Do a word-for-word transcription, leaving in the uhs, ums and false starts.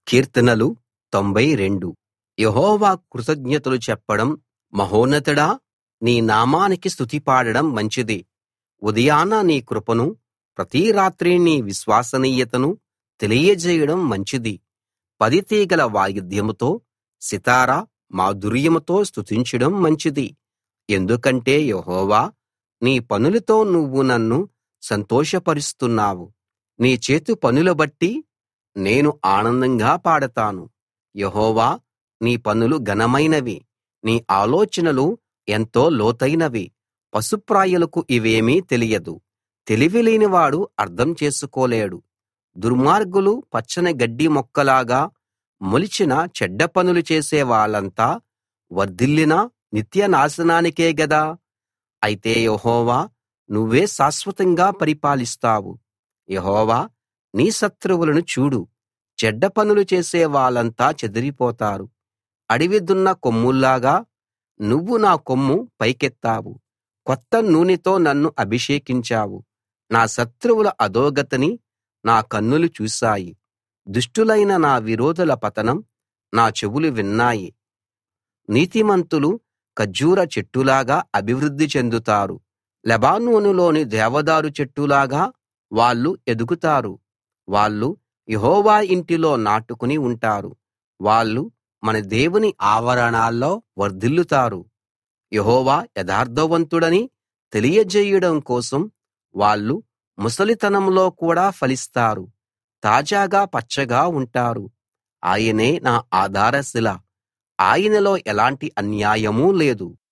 కీర్తనలు తొంభై రెండు. యెహోవా కృతజ్ఞతలు చెప్పడం మహోన్నతుడా, నీ నామానికి స్తుతి పాడడం మంచిది. ఉదయాన నీ కృపను, ప్రతి రాత్రీ నీ విశ్వసనీయతను తెలియజేయడం మంచిది. పది తీగల వాయిద్యంతో, సితారా మాధుర్యంతో స్తుతించడం మంచిది. ఎందుకంటే యెహోవా, నీ పనులతో నువ్వు నన్ను సంతోషపరుస్తున్నావు. నీ చేతి పనుల బట్టి నేను ఆనందంగా పాడతాను. యెహోవా, నీ పనులు ఘనమైనవి, నీ ఆలోచనలు ఎంతో లోతైనవి. పశుప్రాయులకు ఇవేమీ తెలియదు. తెలివిలేనివాడు అర్థం చేసుకోలేడు. దుర్మార్గులు పచ్చని గడ్డి మొక్కలాగా మొలిచిన చెడ్డ పనులు చేసే వాళ్ళంతా వర్ధిల్లినా నిత్య నాశనానికే గదా. అయితే యెహోవా, నువ్వే శాశ్వతంగా పరిపాలిస్తావు. యెహోవా, నీ శత్రువులను చూడు. చెడ్డ పనులు చేసే వాళ్ళంతా చెదిరిపోతారు. అడవి దున్న కొమ్ముల్లాగా నువ్వు నా కొమ్ము పైకెత్తావు. కొత్త నూనెతో నన్ను అభిషేకించావు. నా శత్రువుల అధోగతిని నా కన్నులు చూశాయి. దుష్టులైన నా విరోధుల పతనం నా చెవులు విన్నాయి. నీతిమంతులు ఖర్జూర చెట్టులాగా అభివృద్ధి చెందుతారు. లెబానోనులోని దేవదారు చెట్టులాగా వాళ్ళు ఎదుగుతారు. వాళ్ళు యెహోవా ఇంటిలో నాటుకుని ఉంటారు. వాళ్ళు మన దేవుని ఆవరణాల్లో వర్ధిల్లుతారు. యెహోవా యథార్థవంతుడని తెలియజేయడం కోసం వాళ్ళు ముసలితనంలో కూడా ఫలిస్తారు. తాజాగా పచ్చగా ఉంటారు. ఆయనే నా ఆధారశిల. ఆయనలో ఎలాంటి అన్యాయమూ లేదు.